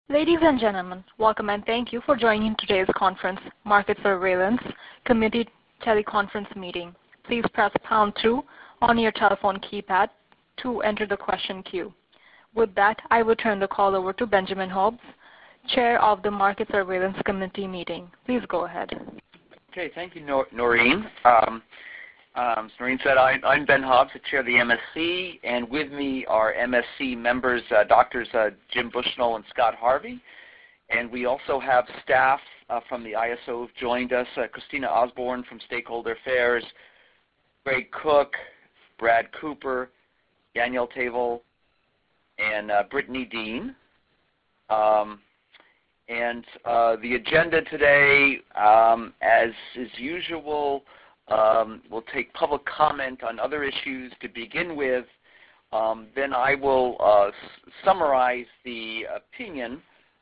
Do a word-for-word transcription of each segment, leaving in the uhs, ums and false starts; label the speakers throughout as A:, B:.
A: Ladies and gentlemen, welcome and thank you for joining today's conference, Market Surveillance Committee teleconference meeting. Please press pound two on your telephone keypad to enter the question queue. With that, I will turn the call over to Benjamin Hobbs, Chair of the Market Surveillance Committee meeting. Please go ahead.
B: Okay, thank you, Nor Noreen. Um, um, as Noreen said, I, I'm Ben Hobbs, the Chair of the M S C, and with me are M S C members, uh, Doctors uh, Jim Bushnell and Scott Harvey, and we also have staff uh, from the I S O who've joined us, uh, Christina Osborne from Stakeholder Affairs, Greg Cook, Brad Cooper, Danielle Tavel, and uh, Brittany Dean. Um, and uh, the agenda today, um, as is usual, um, we'll take public comment on other issues to begin with. Um, then I will uh, summarize the opinion,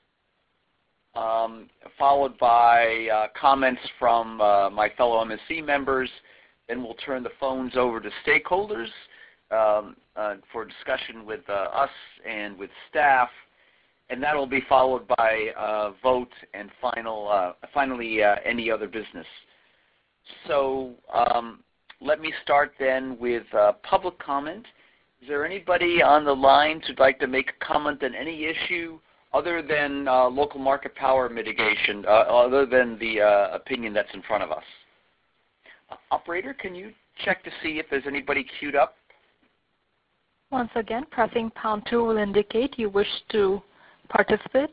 B: um, followed by uh, comments from uh, my fellow M S C members. Then we'll turn the phones over to stakeholders um, uh, for discussion with uh, us and with staff. And that will be followed by uh, vote and final, uh, finally uh, any other business. So um, let me start then with uh, public comment. Is there anybody on the line who'd like to make a comment on any issue other than uh, local market power mitigation, uh, other than the uh, opinion that's in front of us? Uh, operator, can you check to see if there's anybody queued up?
A: Once again, pressing pound two will indicate you wish to participate.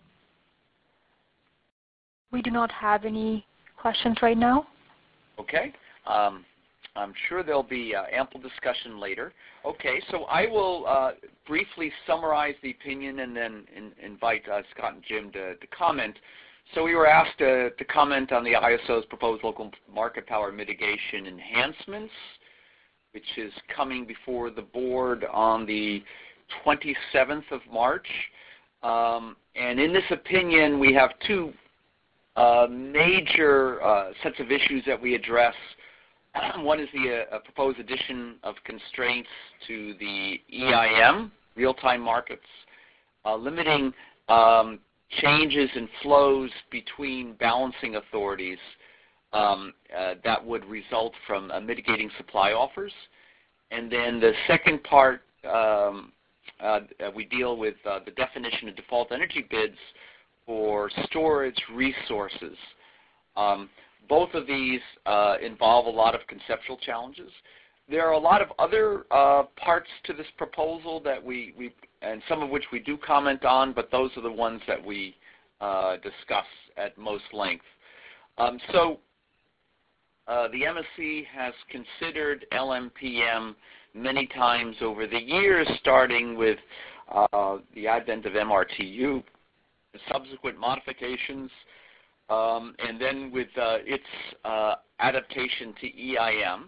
A: We do not have any questions right now.
B: Okay. Um, I'm sure there'll be uh, ample discussion later. Okay, so I will uh, briefly summarize the opinion and then in, invite uh, Scott and Jim to, to comment. So we were asked to, to comment on the I S O's proposed local market power mitigation enhancements, which is coming before the board on the twenty-seventh of March. Um, and in this opinion, we have two uh, major uh, sets of issues that we address. One is the uh, proposed addition of constraints to the E I M, real-time markets, uh, limiting um, changes in flows between balancing authorities um, uh, that would result from uh, mitigating supply offers. And then the second part, um, Uh, we deal with uh, the definition of default energy bids for storage resources. Um, both of these uh, involve a lot of conceptual challenges. There are a lot of other uh, parts to this proposal that we, we, and some of which we do comment on, but those are the ones that we uh, discuss at most length. Um, so uh, the M S C has considered L M P M many times over the years, starting with uh, the advent of M R T U, the subsequent modifications, um, and then with uh, its uh, adaptation to E I M.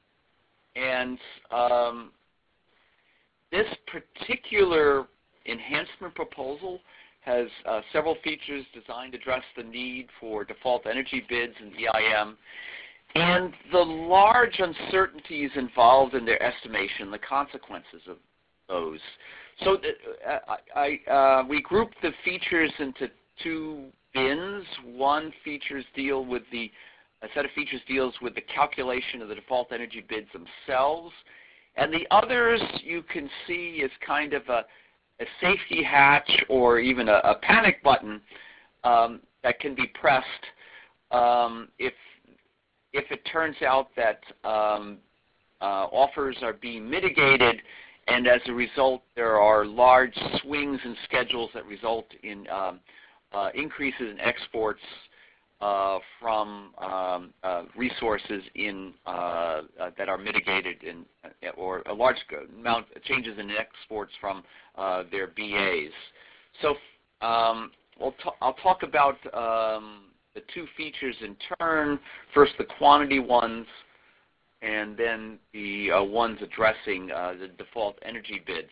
B: And um, this particular enhancement proposal has uh, several features designed to address the need for default energy bids in E I M, and the large uncertainties involved in their estimation, the consequences of those. So uh, I, I, uh, we grouped the features into two bins. One features deal with the, a set of features deals with the calculation of the default energy bids themselves, and the others you can see is kind of a, a safety hatch or even a, a panic button um, that can be pressed um, if if it turns out that um, uh, offers are being mitigated, and as a result there are large swings in schedules that result in um, uh, increases in exports uh, from um, uh, resources in, uh, uh, that are mitigated, in, uh, or a large amount of changes in exports from uh, their B As. So um, we'll I'll talk about um, the two features in turn, first the quantity ones, and then the uh, ones addressing uh, the default energy bids.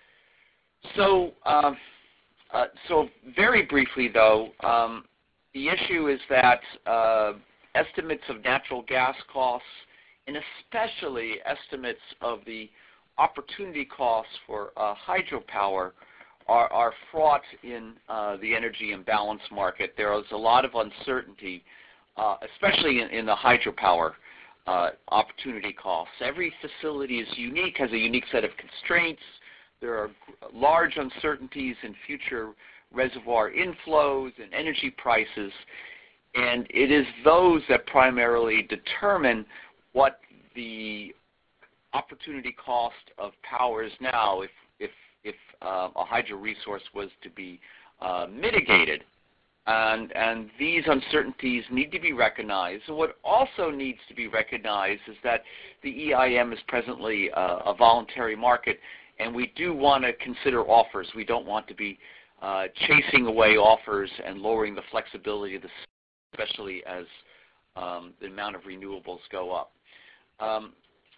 B: So, uh, uh, so very briefly though, um, the issue is that uh, estimates of natural gas costs, and especially estimates of the opportunity costs for uh, hydropower, are, are fraught in uh, the energy imbalance market. There is a lot of uncertainty, uh, especially in, in the hydropower uh, opportunity costs. Every facility is unique, has a unique set of constraints. There are large uncertainties in future reservoir inflows and energy prices, and it is those that primarily determine what the opportunity cost of power is now if, if, if uh, a hydro resource was to be uh, mitigated. And, and these uncertainties need to be recognized. And what also needs to be recognized is that the E I M is presently uh, a voluntary market, and we do want to consider offers. We don't want to be uh, chasing away offers and lowering the flexibility of the system, especially as um, the amount of renewables go up. Um,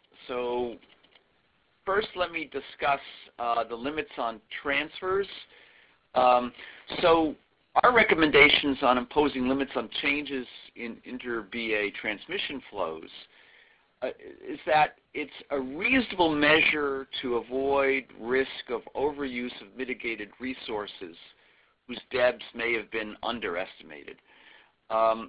B: so first, let me discuss uh, the limits on transfers. Um, so our recommendations on imposing limits on changes in inter-B A transmission flows uh, is that it's a reasonable measure to avoid risk of overuse of mitigated resources whose D E Bs may have been underestimated. Um,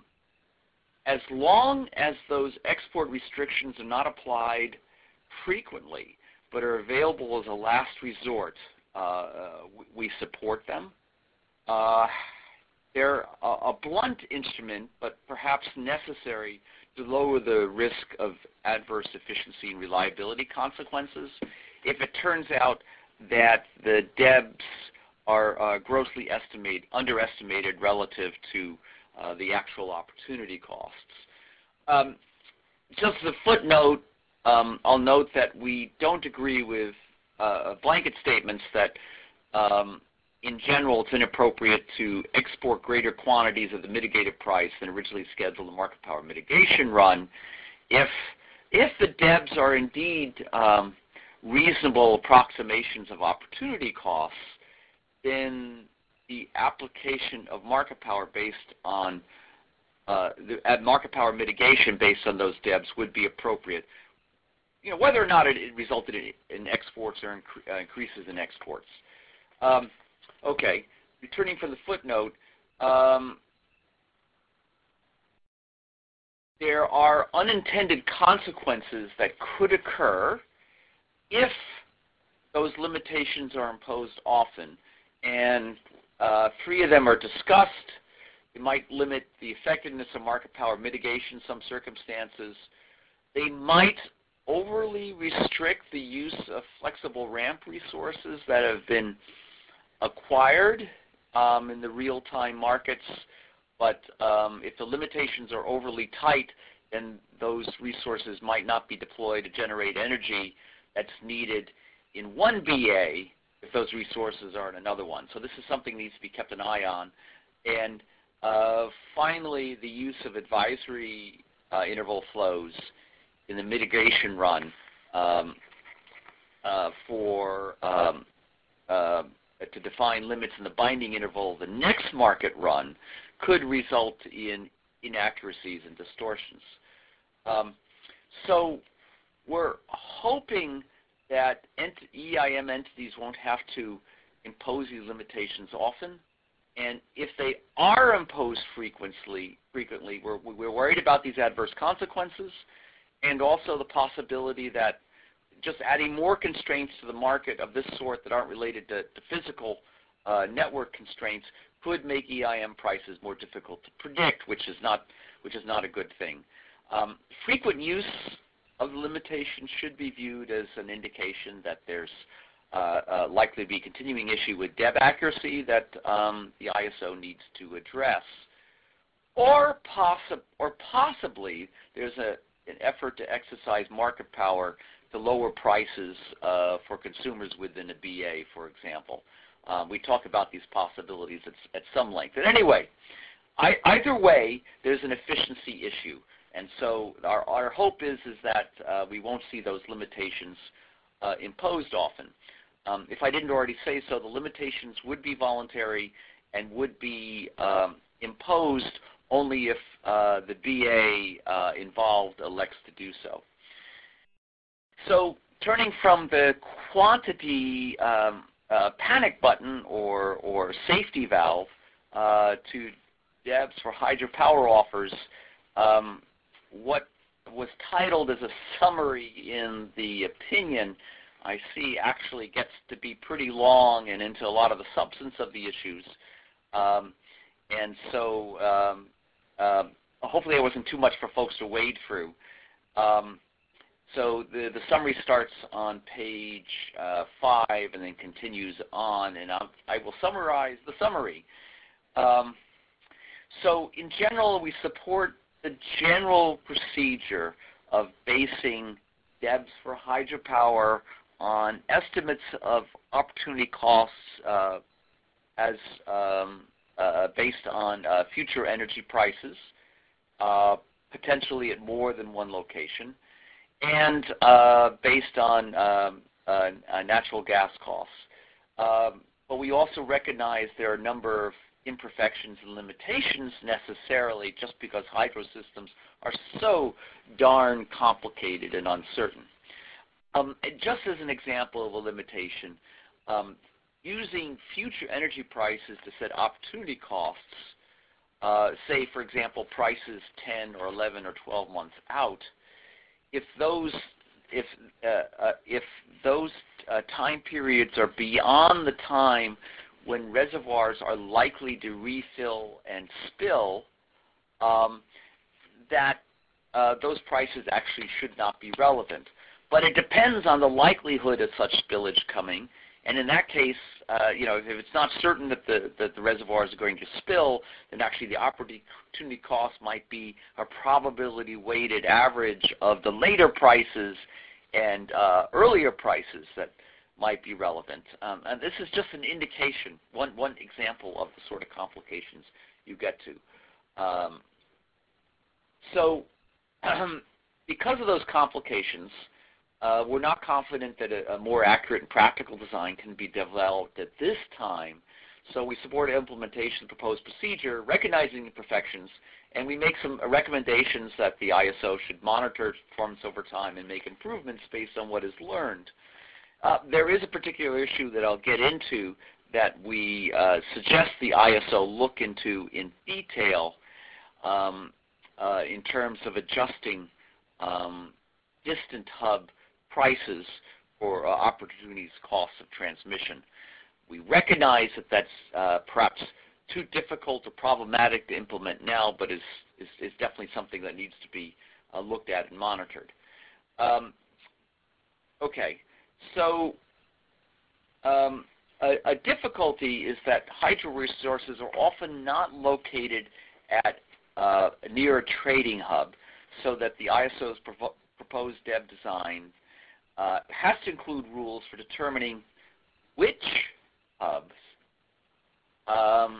B: as long as those export restrictions are not applied frequently but are available as a last resort, uh, we support them. Uh, they're a, a blunt instrument, but perhaps necessary to lower the risk of adverse efficiency and reliability consequences if it turns out that the D E Bs are uh, grossly estimate, underestimated relative to uh, the actual opportunity costs. Um, just as a footnote, um, I'll note that we don't agree with uh, blanket statements that um, in general it's inappropriate to export greater quantities of the mitigated price than originally scheduled in the market power mitigation run if, if the D E Bs are indeed um, reasonable approximations of opportunity costs. Then the application of market power based on uh, the uh, market power mitigation based on those D E Bs would be appropriate. You know, whether or not it, it resulted in, in exports or incre uh, increases in exports. Um, okay, returning from the footnote, um, there are unintended consequences that could occur if those limitations are imposed often. And uh, three of them are discussed. It might limit the effectiveness of market power mitigation in some circumstances. They might overly restrict the use of flexible ramp resources that have been acquired um, in the real-time markets. But um, if the limitations are overly tight, then those resources might not be deployed to generate energy that's needed in one B A if those resources are in another one. So this is something that needs to be kept an eye on. And uh, finally, the use of advisory uh, interval flows in the mitigation run um, uh, for um, uh, to define limits in the binding interval the next market run could result in inaccuracies and distortions. Um, so we're hoping that E I M entities won't have to impose these limitations often. And if they are imposed frequently, frequently we're, we're worried about these adverse consequences and also the possibility that just adding more constraints to the market of this sort that aren't related to, to physical uh, network constraints could make E I M prices more difficult to predict, which is not, which is not a good thing. Um, frequent use of the limitation should be viewed as an indication that there's uh, uh, likely to be a continuing issue with D E B accuracy that um, the I S O needs to address. Or, possi or possibly there's a, an effort to exercise market power to lower prices uh, for consumers within a B A, for example. Um, we talk about these possibilities at, at some length. And anyway, I, either way, there's an efficiency issue. And so our, our hope is, is that uh, we won't see those limitations uh, imposed often. Um, if I didn't already say so, the limitations would be voluntary and would be um, imposed only if uh, the B A uh, involved elects to do so. So turning from the quantity um, uh, panic button or, or safety valve uh, to D E Bs for hydropower offers. Um, what was titled as a summary in the opinion, I see actually gets to be pretty long and into a lot of the substance of the issues. Um, and so um, uh, hopefully it wasn't too much for folks to wade through. Um, so the, the summary starts on page uh, five and then continues on, and I'll, I will summarize the summary. Um, so in general, we support the general procedure of basing D E Bs for hydropower on estimates of opportunity costs uh, as um, uh, based on uh, future energy prices, uh, potentially at more than one location, and uh, based on um, uh, uh, natural gas costs. Um, but we also recognize there are a number of imperfections and limitations necessarily just because hydro systems are so darn complicated and uncertain. Um, just as an example of a limitation, um, using future energy prices to set opportunity costs, uh, say, for example, prices ten or eleven or twelve months out, if those, if, uh, uh, if those uh, time periods are beyond the time when reservoirs are likely to refill and spill, um, that uh, those prices actually should not be relevant. But it depends on the likelihood of such spillage coming, and in that case, uh, you know, if it's not certain that the, that the reservoirs are going to spill, then actually the opportunity cost might be a probability-weighted average of the later prices and uh, earlier prices that might be relevant. Um, and this is just an indication, one, one example of the sort of complications you get to. Um, so um, because of those complications, uh, we're not confident that a, a more accurate and practical design can be developed at this time. So we support implementation of the proposed procedure, recognizing imperfections, and we make some recommendations that the I S O should monitor performance over time and make improvements based on what is learned. Uh, there is a particular issue that I'll get into that we uh, suggest the I S O look into in detail um, uh, in terms of adjusting um, distant hub prices for uh, opportunities costs of transmission. We recognize that that's uh, perhaps too difficult or problematic to implement now, but is, is, is definitely something that needs to be uh, looked at and monitored. Um, okay. So um, a, a difficulty is that hydro resources are often not located at uh, near a trading hub, so that the I S O's provo proposed D E B design uh, has to include rules for determining which hubs um,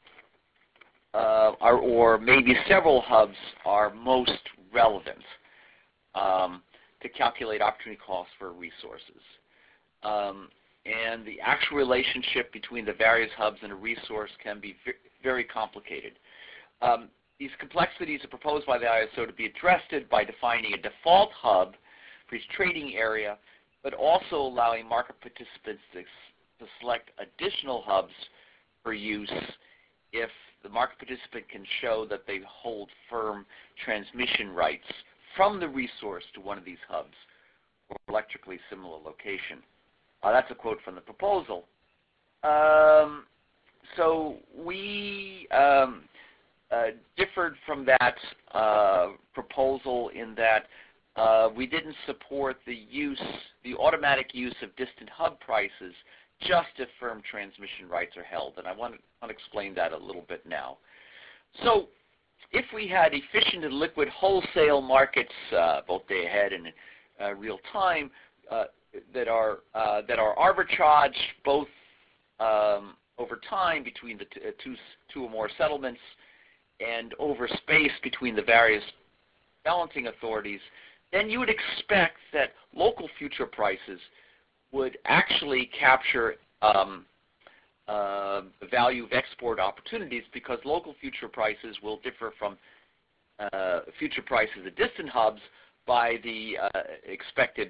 B: uh, are, or maybe several hubs are most relevant Um, to calculate opportunity costs for resources. Um, and the actual relationship between the various hubs and a resource can be very complicated. Um, these complexities are proposed by the I S O to be addressed by defining a default hub for each trading area, but also allowing market participants to, to select additional hubs for use if the market participant can show that they hold firm transmission rights from the resource to one of these hubs or electrically similar location. Uh, that's a quote from the proposal. Um, so we um, uh, differed from that uh, proposal in that uh, we didn't support the use, the automatic use of distant hub prices just if firm transmission rights are held, and I want to, want to explain that a little bit now. So if we had efficient and liquid wholesale markets, uh, both day ahead and uh, real time, uh, that are uh, that are arbitrage both um, over time between the t uh, two two or more settlements, and over space between the various balancing authorities, then you would expect that local future prices would actually capture um, Uh, the value of export opportunities, because local future prices will differ from uh, future prices at distant hubs by the uh, expected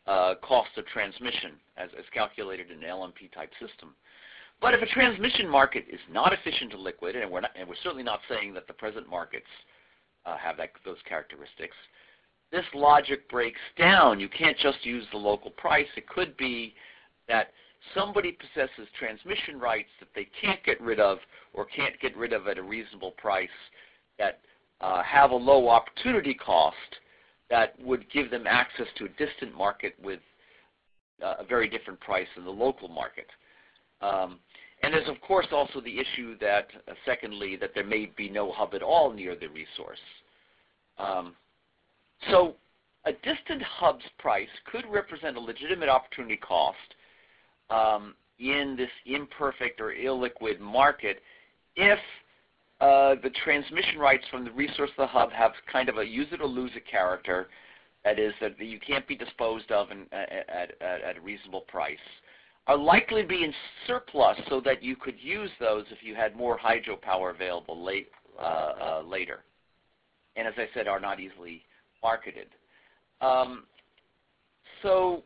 B: uh, cost of transmission as, as calculated in an L M P-type system. But if a transmission market is not efficient to liquid, and we're, not, and we're certainly not saying that the present markets uh, have that, those characteristics, this logic breaks down. You can't just use the local price. It could be that somebody possesses transmission rights that they can't get rid of or can't get rid of at a reasonable price that uh, have a low opportunity cost that would give them access to a distant market with uh, a very different price than the local market. Um, and there's, of course, also the issue that, uh, secondly, that there may be no hub at all near the resource. Um, so a distant hub's price could represent a legitimate opportunity cost um, in this imperfect or illiquid market if uh, the transmission rights from the resource of the hub have kind of a use-it-or-lose-it character, that is, that you can't be disposed of in, at, at, at a reasonable price, are likely to be in surplus so that you could use those if you had more hydropower available late, uh, uh, later. And as I said, are not easily marketed. Um, so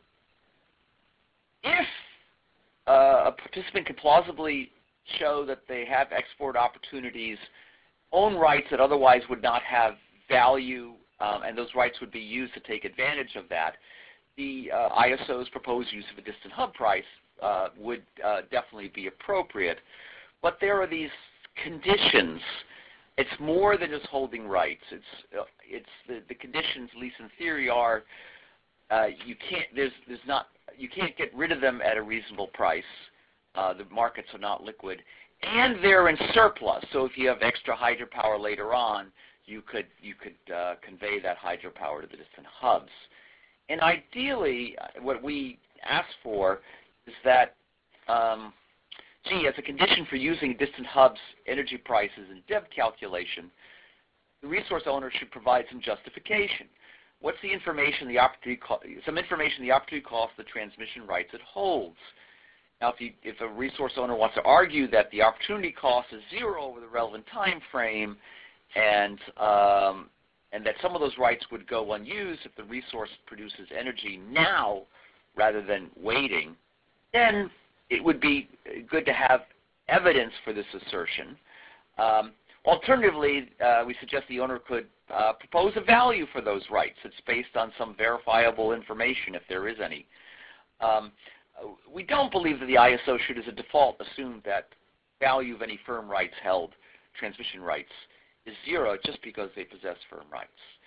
B: if uh, a participant can plausibly show that they have export opportunities, own rights that otherwise would not have value, um, and those rights would be used to take advantage of that, the uh, I S O's proposed use of a distant hub price uh, would uh, definitely be appropriate. But there are these conditions. It's more than just holding rights. It's uh, it's the, the conditions, at least in theory, are uh, you can't there's there's not you can't get rid of them at a reasonable price. Uh, the markets are not liquid, and they're in surplus. So if you have extra hydropower later on, you could you could uh, convey that hydropower to the distant hubs. And ideally, what we ask for is that. Um, Gee, as a condition for using distant hubs energy prices in D E V calculation, the resource owner should provide some justification. What's the information, the opportunity, some information, the opportunity cost of the transmission rights it holds. Now, if, you, if a resource owner wants to argue that the opportunity cost is zero over the relevant time frame, and um, and that some of those rights would go unused if the resource produces energy now rather than waiting, then it would be good to have evidence for this assertion. Um, alternatively, uh, we suggest the owner could uh, propose a value for those rights. It's based on some verifiable information, if there is any. Um, we don't believe that the I S O should, as a default, assume that value of any firm rights held, transmission rights, is zero just because they possess firm rights.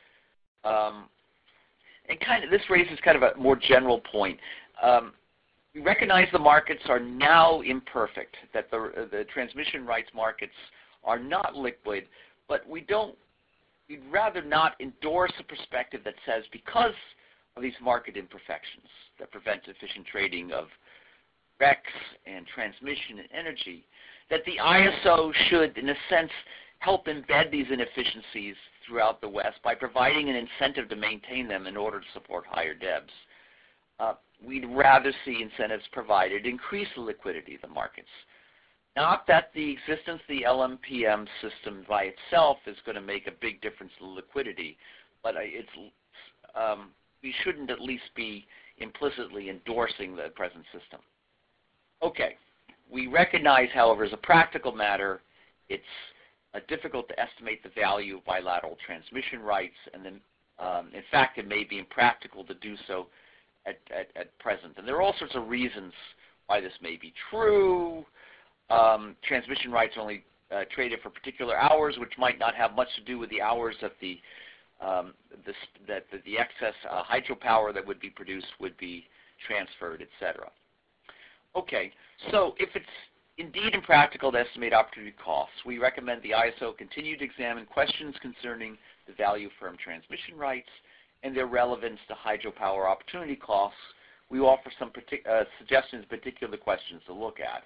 B: Um, and kind of this raises kind of a more general point. Um, We recognize the markets are now imperfect, that the, the transmission rights markets are not liquid, but we don't, we'd rather not endorse a perspective that says because of these market imperfections that prevent efficient trading of R E Cs and transmission and energy, that the I S O should, in a sense, help embed these inefficiencies throughout the West by providing an incentive to maintain them in order to support higher D E Bs. Uh, we'd rather see incentives provided to increase the liquidity of the markets. Not that the existence of the L M P M system by itself is going to make a big difference in liquidity, but it's, um, we shouldn't at least be implicitly endorsing the present system. Okay. We recognize, however, as a practical matter, it's uh, difficult to estimate the value of bilateral transmission rights, and then, um, in fact, it may be impractical to do so At, at, at present. And there are all sorts of reasons why this may be true. Um, transmission rights are only uh, traded for particular hours, which might not have much to do with the hours that the, um, the, that the, the excess uh, hydropower that would be produced would be transferred, et cetera. Okay, so if it's indeed impractical to estimate opportunity costs, we recommend the I S O continue to examine questions concerning the value of firm transmission rights and their relevance to hydropower opportunity costs. We offer some partic uh, suggestions, particular questions to look at.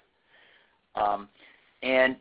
B: Um, and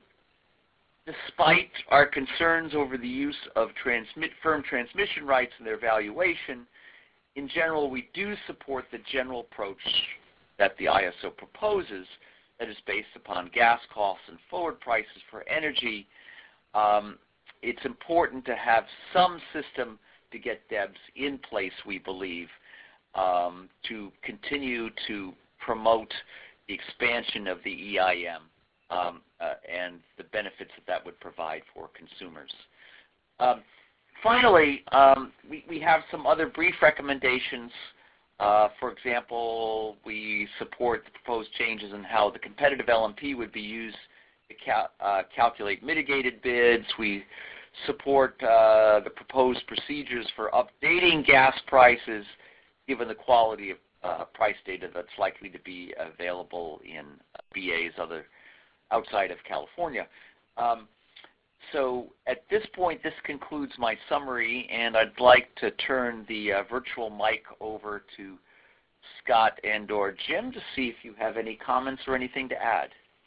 B: despite our concerns over the use of transmit firm transmission rights and their valuation, in general, we do support the general approach that the I S O proposes, that is based upon gas costs and forward prices for energy. Um, it's important to have some system to get D E Bs in place, we believe, um, to continue to promote the expansion of the E I M um, uh, and the benefits that that would provide for consumers. Um, finally, um, we, we have some other brief recommendations. Uh, for example, we support the proposed changes in how the competitive L M P would be used to cal uh, calculate mitigated bids. We support uh, the proposed procedures for updating gas prices given the quality of uh, price data that's likely to be available in B As other outside of California. Um, so at this point, this concludes my summary, and I'd like to turn the uh, virtual mic over to Scott and or Jim to see if you have any comments or anything to add.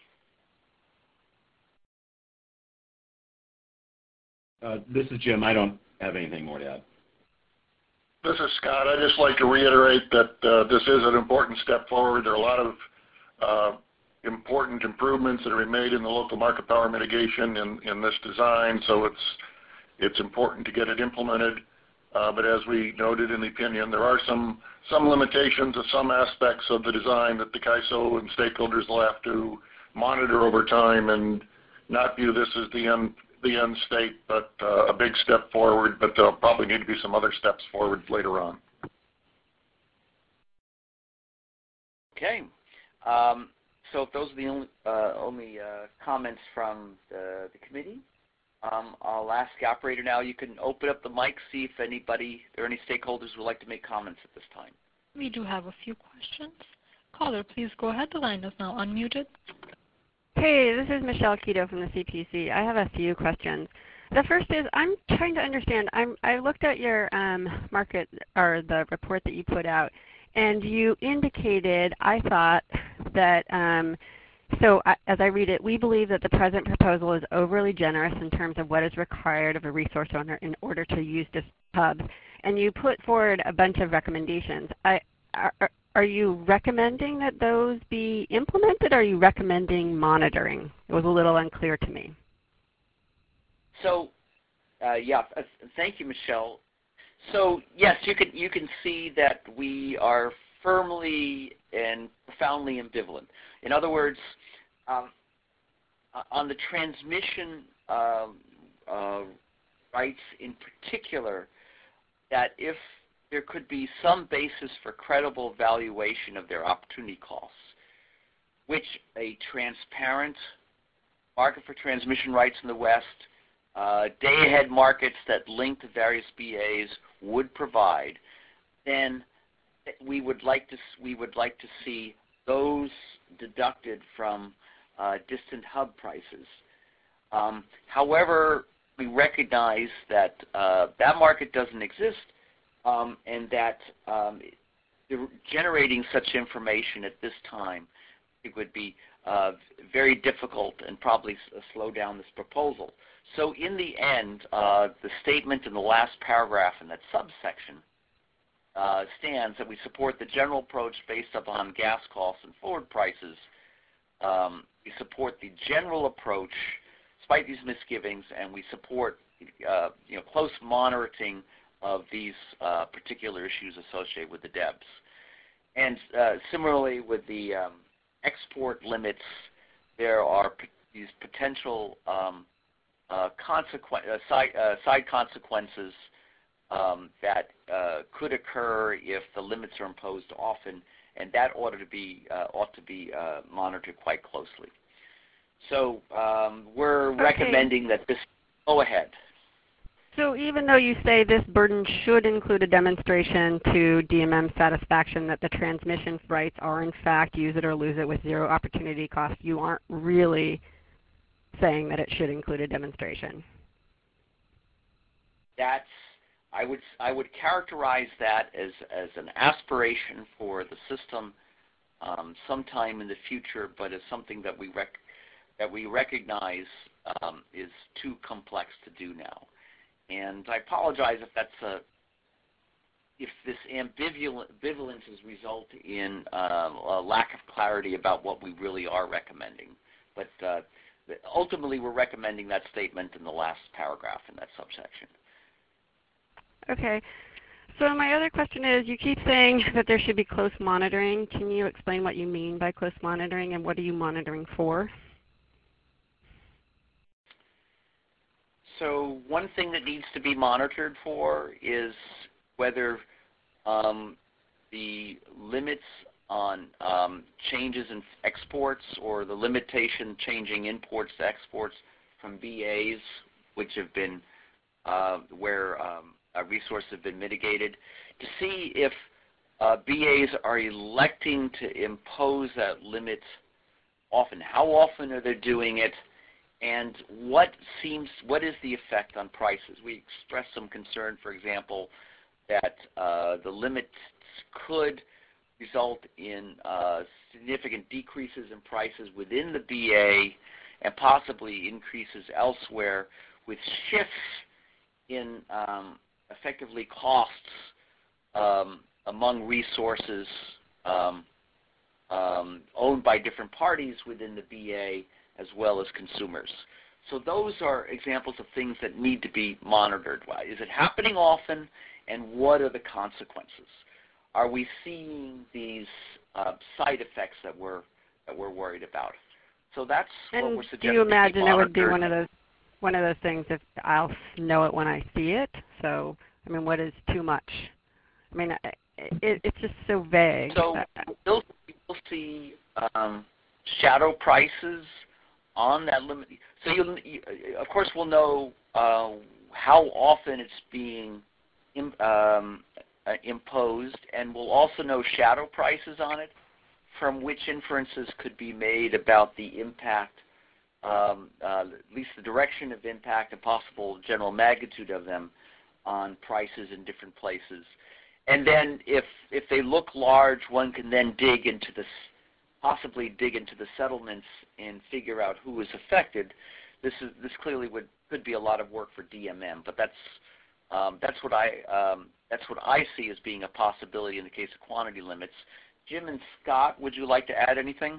C: Uh, this is Jim. I don't have anything more to add.
D: This is Scott. I'd just like to reiterate that uh, this is an important step forward. There are a lot of uh, important improvements that are made in the local market power mitigation in, in this design, so it's, it's important to get it implemented. Uh, but as we noted in the opinion, there are some, some limitations of some aspects of the design that the C A I S O and stakeholders will have to monitor over time and not view this as the end the end state, but uh, a big step forward, but there'll probably need to be some other steps forward later on.
B: Okay. Um, so if those are the only, uh, only uh, comments from the, the committee, um, I'll ask the operator now. You can open up the mic, see if anybody or any stakeholders would like to make comments at this time.
A: We do have a few questions. Caller, please go ahead. The line is now unmuted.
E: Hey, this is Michelle Keto from the C P C. I have a few questions. The first is I'm trying to understand. I'm, I looked at your um, market or the report that you put out, and you indicated, I thought, that, um, so I, as I read it, we believe that the present proposal is overly generous in terms of what is required of a resource owner in order to use this hub. And you put forward a bunch of recommendations. I, are, Are you recommending that those be implemented, or are you recommending monitoring? It was a little unclear to me.
B: So, uh, yeah, uh, thank you, Michelle. So, yes, you can, you can see that we are firmly and profoundly ambivalent. In other words, um, on the transmission uh, uh, rights in particular, that if there could be some basis for credible valuation of their opportunity costs, which a transparent market for transmission rights in the West, uh, day-ahead markets that link to various B As would provide, then we would like to we would like to see those deducted from uh, distant hub prices. Um, however, we recognize that uh, that market doesn't exist. Um, and that um, generating such information at this time, it would be uh, very difficult and probably s slow down this proposal. So in the end, uh, the statement in the last paragraph in that subsection uh, stands that we support the general approach based upon gas costs and forward prices. Um, we support the general approach despite these misgivings, and we support uh, you know, close monitoring of these uh, particular issues associated with the D E Bs. And uh, similarly with the um, export limits, there are p these potential um, uh, consequ uh, side, uh, side consequences um, that uh, could occur if the limits are imposed often, and that ought to be, uh, ought to be uh, monitored quite closely. So um, we're okay. recommending that this, go ahead.
E: So even though you say this burden should include a demonstration to D M M satisfaction that the transmission rights are in fact use it or lose it with zero opportunity cost, you aren't really saying that it should include a demonstration.
B: That's, I would, I would characterize that as, as an aspiration for the system um, sometime in the future, but as something that we, rec that we recognize um, is too complex to do now. And I apologize if that's a, if this ambivalence has resulted in uh, a lack of clarity about what we really are recommending. But uh, ultimately, we're recommending that statement in the last paragraph in that subsection.
E: Okay. So my other question is, you keep saying that there should be close monitoring. Can you explain what you mean by close monitoring and what are you monitoring for?
B: So one thing that needs to be monitored for is whether um, the limits on um, changes in exports or the limitation changing imports to exports from B As, which have been uh, where um, uh, resources have been mitigated, to see if uh, B As are electing to impose that limit often. How often are they doing it? And what seems, what is the effect on prices? We expressed some concern, for example, that uh, the limits could result in uh, significant decreases in prices within the B A and possibly increases elsewhere, with shifts in um, effectively costs um, among resources um, um, owned by different parties within the B A as well as consumers. So those are examples of things that need to be monitored. Is it happening often, and what are the consequences? Are we seeing these uh, side effects that we're that we're worried about? So that's
E: and
B: what we're suggesting.
E: Do you imagine it would be
B: monitored.
E: one of those one of those things if I'll know it when I see it? So I mean, what is too much? I mean, it, it's just so vague.
B: So we'll, we'll see um, shadow prices on that limit. So you'll, you, of course, we'll know uh, how often it's being im, um, uh, imposed, and we'll also know shadow prices on it, from which inferences could be made about the impact, um, uh, at least the direction of impact and possible general magnitude of them on prices in different places. And then if, if they look large, one can then dig into this, possibly dig into the settlements and figure out who is affected. This is this clearly would could be a lot of work for D M M, but that's um, that's what I um, that's what I see as being a possibility in the case of quantity limits. Jim and Scott, would you like to add anything?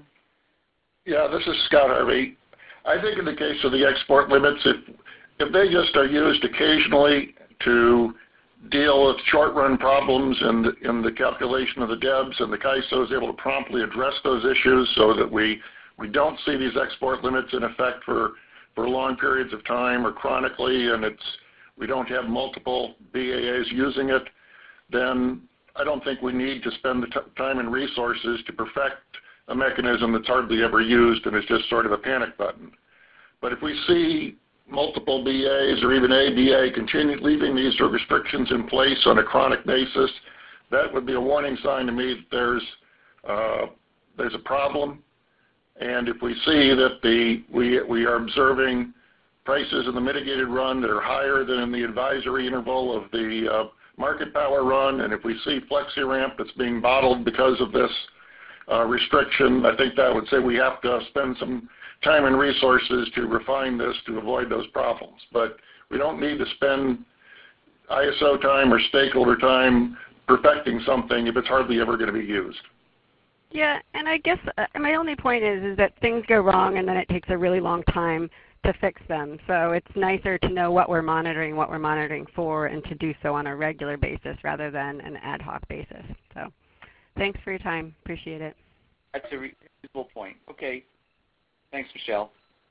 D: Yeah, this is Scott Harvey. I think in the case of the export limits, if if they just are used occasionally to deal with short-run problems in the, in the calculation of the D E Bs, and the C I S O is able to promptly address those issues so that we, we don't see these export limits in effect for, for long periods of time or chronically, and it's, we don't have multiple B A As using it, then I don't think we need to spend the t time and resources to perfect a mechanism that's hardly ever used and is just sort of a panic button. But if we see multiple B As or even a B A continue leaving these restrictions in place on a chronic basis, that would be a warning sign to me that there's uh, there's a problem. And if we see that the we we are observing prices in the mitigated run that are higher than in the advisory interval of the uh, market power run, and if we see FlexiRamp that's being bottled because of this uh, restriction, I think that would say we have to spend some time and resources to refine this to avoid those problems. But we don't need to spend I S O time or stakeholder time perfecting something if it's hardly ever going to be used.
E: Yeah, and I guess uh, my only point is, is that things go wrong and then it takes a really long time to fix them. So it's nicer to know what we're monitoring, what we're monitoring for, and to do so on a regular basis rather than an ad hoc basis. So thanks for your time. Appreciate it.
B: That's a reasonable point. Okay. Thanks, Michelle.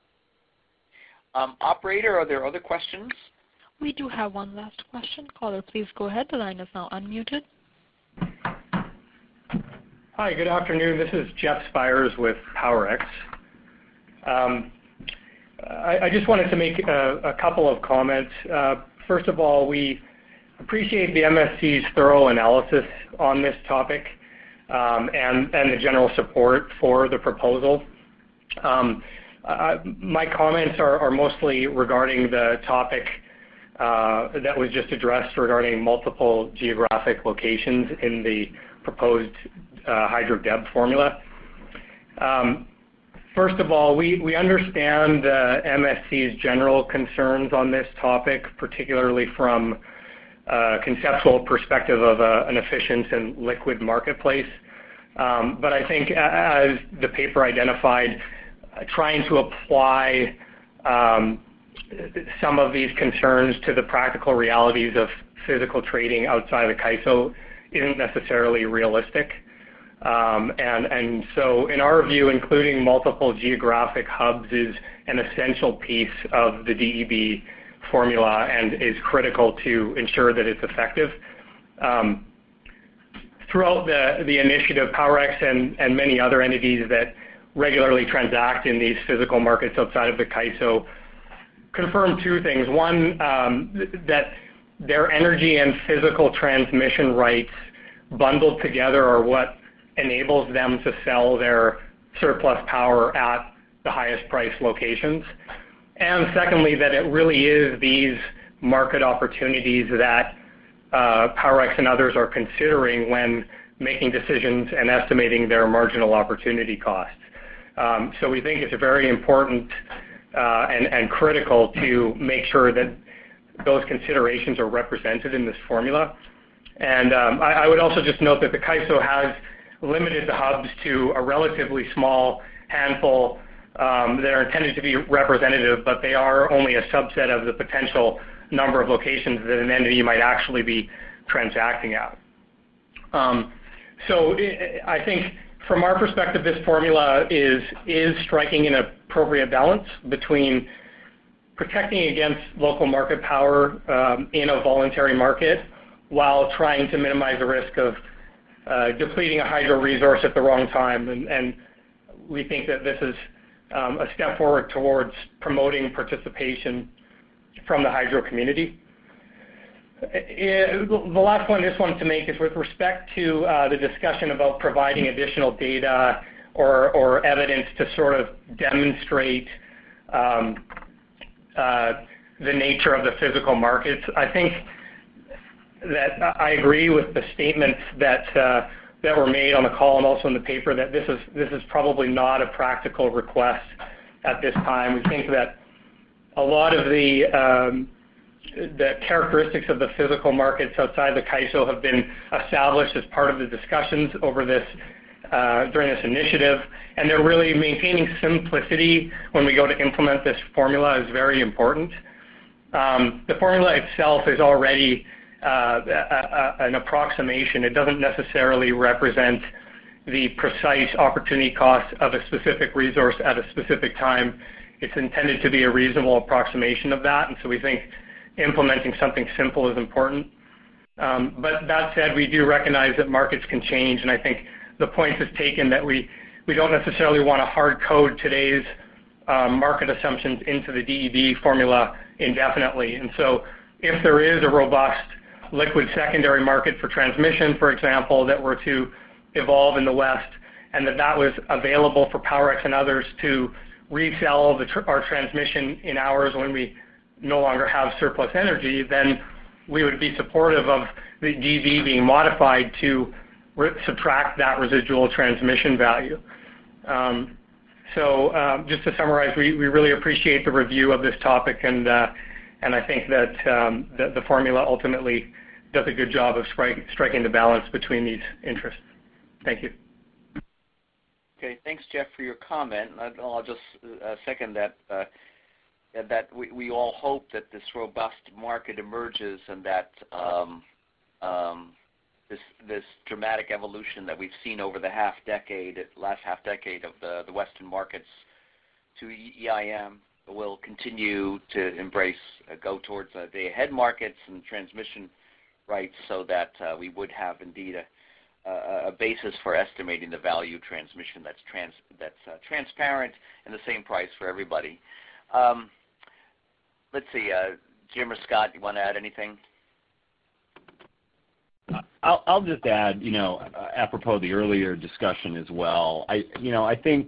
B: Um, operator, are there other questions?
A: We do have one last question. Caller, please go ahead. The line is now unmuted.
F: Hi, good afternoon. This is Jeff Spires with PowerX. Um, I, I just wanted to make a, a couple of comments. Uh, first of all, we appreciate the M S C's thorough analysis on this topic um, and, and the general support for the proposal. Um, uh, my comments are, are mostly regarding the topic uh, that was just addressed regarding multiple geographic locations in the proposed uh, hydro D E B formula. Um, first of all, we, we understand uh, M S C's general concerns on this topic, particularly from a conceptual perspective of a, an efficient and liquid marketplace. Um, but I think, as the paper identified, uh, trying to apply um, some of these concerns to the practical realities of physical trading outside of the C I S O isn't necessarily realistic. Um, and, and so in our view, including multiple geographic hubs is an essential piece of the D E B formula and is critical to ensure that it's effective. Um, throughout the, the initiative, PowerX and, and many other entities that regularly transact in these physical markets outside of the C I S O confirm two things. One, um, th that their energy and physical transmission rights bundled together are what enables them to sell their surplus power at the highest price locations. And secondly, that it really is these market opportunities that uh, PowerX and others are considering when making decisions and estimating their marginal opportunity costs. Um, so we think it's very important uh, and, and critical to make sure that those considerations are represented in this formula. And um, I, I would also just note that the C I S O has limited the hubs to a relatively small handful um, that are intended to be representative, but they are only a subset of the potential number of locations that an entity might actually be transacting at. Um, so I think from our perspective, this formula is, is striking an appropriate balance between protecting against local market power um, in a voluntary market while trying to minimize the risk of uh, depleting a hydro resource at the wrong time. And, and we think that this is um, a step forward towards promoting participation from the hydro community. It, the last point I just wanted to make is with respect to uh, the discussion about providing additional data or, or evidence to sort of demonstrate um, uh, the nature of the physical markets. I think that I agree with the statements that uh, that were made on the call and also in the paper that this is this is probably not a practical request at this time. We think that a lot of the um, the characteristics of the physical markets outside the C I S O have been established as part of the discussions over this uh, during this initiative, and they're really maintaining simplicity when we go to implement this formula is very important. Um, the formula itself is already uh, a, a, an approximation. It doesn't necessarily represent the precise opportunity cost of a specific resource at a specific time. It's intended to be a reasonable approximation of that, and so we think implementing something simple is important. Um, but that said, we do recognize that markets can change, and I think the point is taken that we, we don't necessarily want to hard code today's um, market assumptions into the D E B formula indefinitely. And so if there is a robust liquid secondary market for transmission, for example, that were to evolve in the West, and that that was available for PowerX and others to resell the tr our transmission in hours when we no longer have surplus energy, then we would be supportive of the D E B being modified to subtract that residual transmission value. Um, so um, just to summarize, we, we really appreciate the review of this topic, and uh, and I think that um, the, the formula ultimately does a good job of stri striking the balance between these interests. Thank you.
B: Okay, thanks, Jeff, for your comment. I'll just uh, second that. Uh, that we, we all hope that this robust market emerges and that um, um, this this dramatic evolution that we've seen over the half decade, last half decade of the, the Western markets to E I M will continue to embrace, uh, go towards uh, day-ahead markets and transmission rights, so that uh, we would have indeed a, a, a basis for estimating the value transmission that's trans that's uh, transparent and the same price for everybody. Um, Let's see, uh, Jim or Scott, you want to add anything?
C: I'll, I'll just add, you know, uh, apropos the earlier discussion as well. I, you know, I think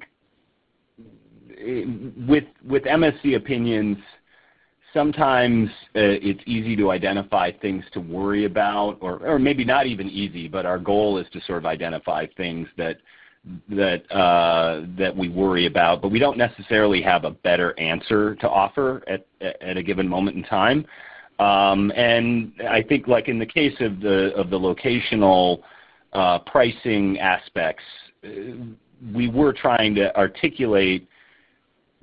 C: it, with with M S C opinions, sometimes uh, it's easy to identify things to worry about, or or maybe not even easy, but our goal is to sort of identify things that that uh, that we worry about, but we don't necessarily have a better answer to offer at, at a given moment in time. Um, and I think, like in the case of the of the locational uh, pricing aspects, uh, we were trying to articulate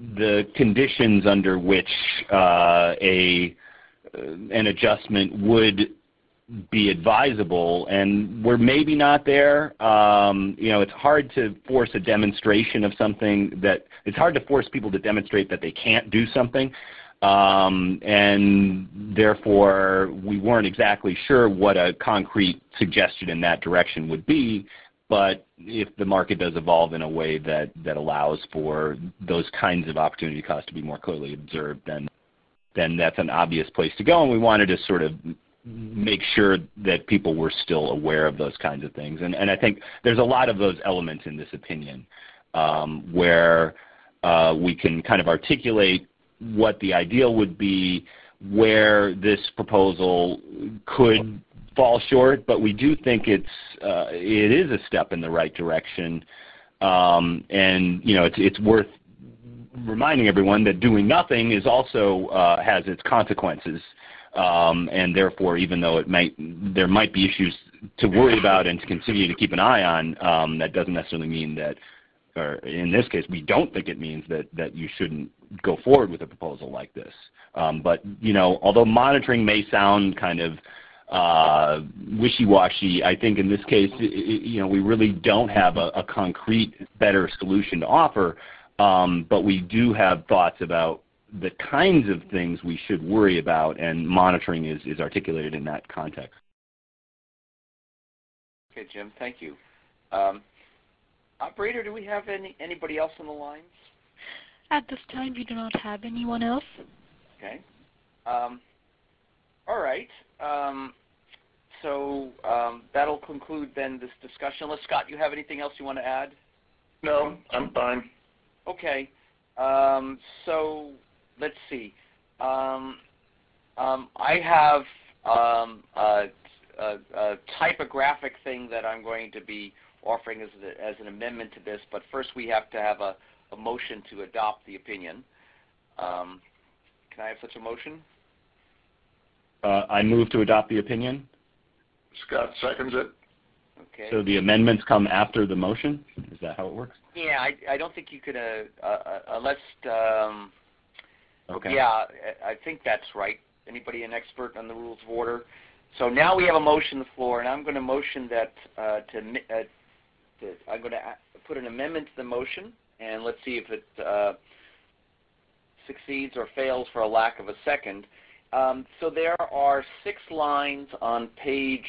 C: the conditions under which uh, a an adjustment would be advisable, and we're maybe not there. Um, you know, it's hard to force a demonstration of something that, it's hard to force people to demonstrate that they can't do something, um, and therefore we weren't exactly sure what a concrete suggestion in that direction would be. But if the market does evolve in a way that, that allows for those kinds of opportunity costs to be more clearly observed, then then that's an obvious place to go, and we wanted to sort of make sure that people were still aware of those kinds of things. And, and I think there's a lot of those elements in this opinion um, where uh, we can kind of articulate what the ideal would be, where this proposal could fall short, but we do think it's uh, it is a step in the right direction, um, and you know it's it's worth reminding everyone that doing nothing is also uh, has its consequences, um, and therefore, even though it might there might be issues to worry about and to continue to keep an eye on, um, that doesn't necessarily mean that, or in this case, we don't think it means that that you shouldn't go forward with a proposal like this. Um, but you know, although monitoring may sound kind of uh, wishy-washy, I think in this case, it, you know, we really don't have a, a concrete, better solution to offer. Um, but we do have thoughts about the kinds of things we should worry about, and monitoring is, is articulated in that context.
B: Okay, Jim, thank you. Um, operator, do we have any anybody else on the lines?
A: At this time, we do not have anyone else.
B: Okay. Um, all right. Um, so um, that'll conclude then this discussion. Unless, Scott, you have anything else you want to add?
D: No, I'm fine.
B: Okay, um, so let's see. Um, um, I have um, a, a, a typographic thing that I'm going to be offering as, a, as an amendment to this, but first we have to have a, a motion to adopt the opinion. Um, can I have such a motion?
C: Uh, I move to adopt the opinion.
D: Scott seconds it.
B: Okay.
C: So the amendments come after the motion? Is that how it works?
B: Yeah, I, I don't think you could, uh, uh, unless, um,
C: okay.
B: yeah, I think that's right. Anybody an expert on the rules of order? So now we have a motion on the floor, and I'm going to motion that, uh, to, uh, to, I'm going to put an amendment to the motion, and let's see if it uh, succeeds or fails for a lack of a second. Um, so there are six lines on page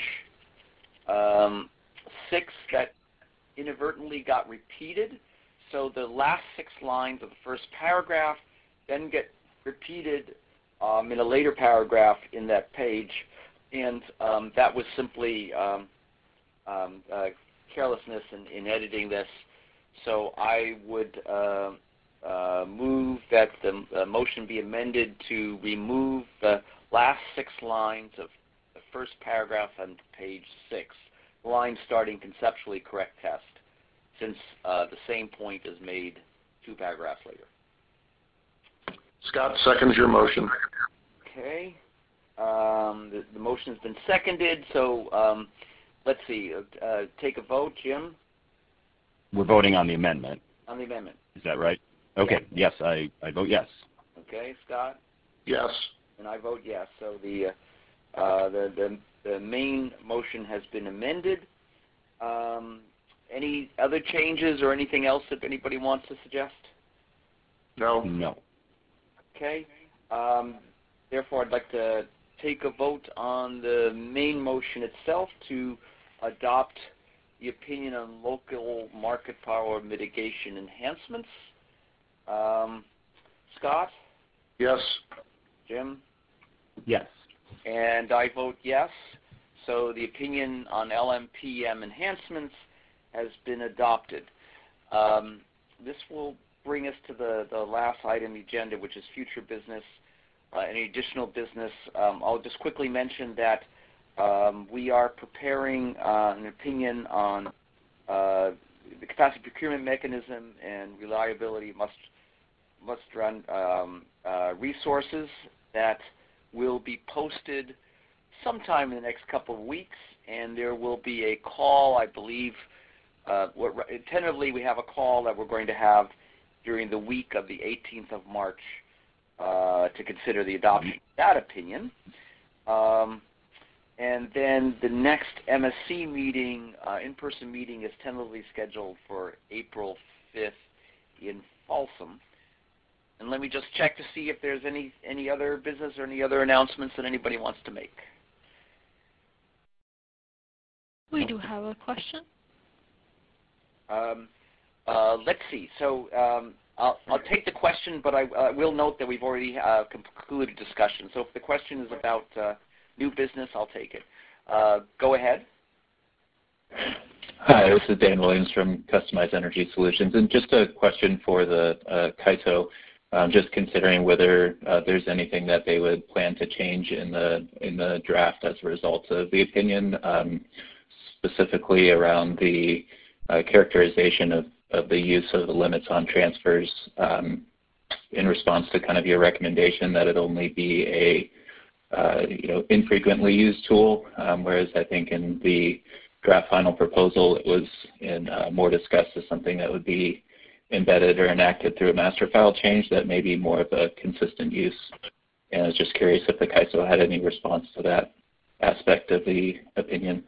B: um, six that inadvertently got repeated. So the last six lines of the first paragraph then get repeated um, in a later paragraph in that page, and um, that was simply um, um, uh, carelessness in, in editing this. So I would uh, uh, move that the uh, motion be amended to remove the last six lines of the first paragraph on page six. Line starting conceptually correct test, since uh, the same point is made two paragraphs later.
D: Scott seconds your motion.
B: Okay. Um, the, the motion has been seconded, so um, let's see. Uh, take a vote, Jim?
C: We're voting on the amendment.
B: On the amendment.
C: Is that right? Okay. Yeah. Yes, I, I vote yes.
B: Okay, Scott?
D: Yes.
B: And I vote yes. So the uh, uh, the, the The main motion has been amended. Um, any other changes or anything else that anybody wants to suggest?
D: No.
C: No.
B: Okay. Um, therefore, I'd like to take a vote on the main motion itself to adopt the opinion on local market power mitigation enhancements. Um, Scott?
D: Yes.
B: Jim?
C: Yes.
B: And I vote yes. So the opinion on L M P M enhancements has been adopted. Um, this will bring us to the, the last item on the agenda, which is future business. Uh, any additional business? Um, I'll just quickly mention that um, we are preparing uh, an opinion on uh, the capacity procurement mechanism and reliability must must run um, uh, resources that will be posted sometime in the next couple of weeks, and there will be a call, I believe, uh, what, tentatively we have a call that we're going to have during the week of the eighteenth of March uh, to consider the adoption of that opinion. Um, and then the next M S C meeting, uh, in-person meeting, is tentatively scheduled for April fifth in Folsom. And let me just check to see if there's any, any other business or any other announcements that anybody wants to make.
A: We do have a question.
B: Um, uh, let's see. So um, I'll, I'll take the question, but I uh, will note that we've already uh, concluded discussion. So if the question is about uh, new business, I'll take it. Uh, go ahead.
G: Hi, this is Dan Williams from Customized Energy Solutions. And just a question for the uh, CAISO, um, just considering whether uh, there's anything that they would plan to change in the, in the draft as a result of the opinion, um, specifically around the uh, characterization of, of the use of the limits on transfers um, in response to kind of your recommendation that it only be a uh, you know, infrequently used tool, um, whereas I think in the draft final proposal it was in, uh, more discussed as something that would be embedded or enacted through a master file change that may be more of a consistent use. And I was just curious if the CAISO had any response to that aspect of the opinion.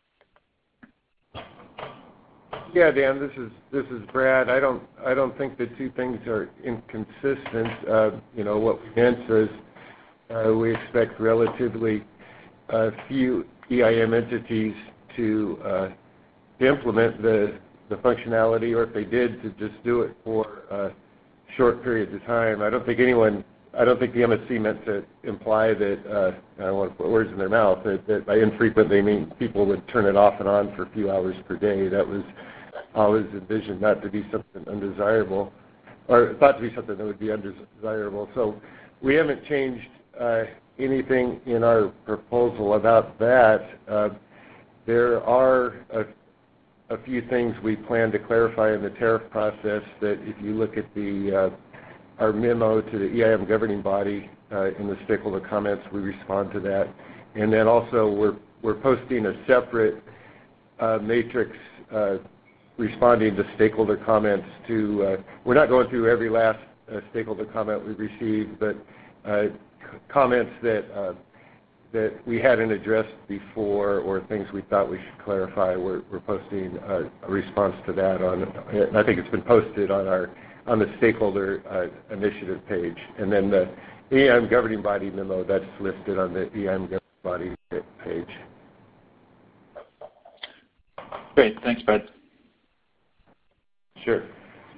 H: Yeah, Dan, this is this is Brad. I don't I don't think the two things are inconsistent. Uh, you know, what we meant is uh, we expect relatively uh, few E I M entities to, uh, to implement the the functionality, or if they did, to just do it for uh, short periods of time. I don't think anyone. I don't think the M S C meant to imply that, uh, I don't want to put words in their mouth, that, that by infrequent they mean people would turn it off and on for a few hours per day. That was always envisioned not to be something undesirable, or thought to be something that would be undesirable. So we haven't changed uh, anything in our proposal about that. Uh, there are a, a few things we plan to clarify in the tariff process that if you look at the uh, our memo to the E I M governing body uh, in the stakeholder comments, we respond to that. And then also we're, we're posting a separate uh, matrix uh, responding to stakeholder comments to, uh, we're not going through every last uh, stakeholder comment we received, but uh, comments that, uh, that we hadn't addressed before or things we thought we should clarify, we're, we're posting a, a response to that on, I think it's been posted on our on the stakeholder uh, initiative page. And then the E I M governing body memo, that's listed on the E I M governing body page.
G: Great. Thanks, Brad.
H: Sure.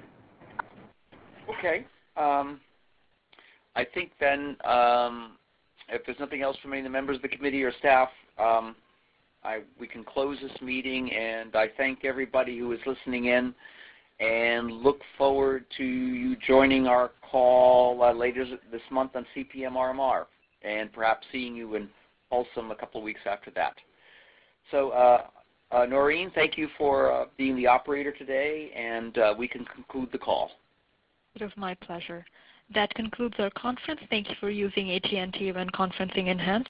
B: Okay. Um, I think then um, if there's nothing else from any of the members of the committee or staff, um, I, we can close this meeting, and I thank everybody who is listening in and look forward to you joining our call uh, later this month on C P M R M R, and perhaps seeing you in Folsom a couple of weeks after that. So, uh, uh, Noreen, thank you for uh, being the operator today, and uh, we can conclude the call.
A: It was my pleasure. That concludes our conference. Thank you for using A T and T Event Conferencing Enhanced.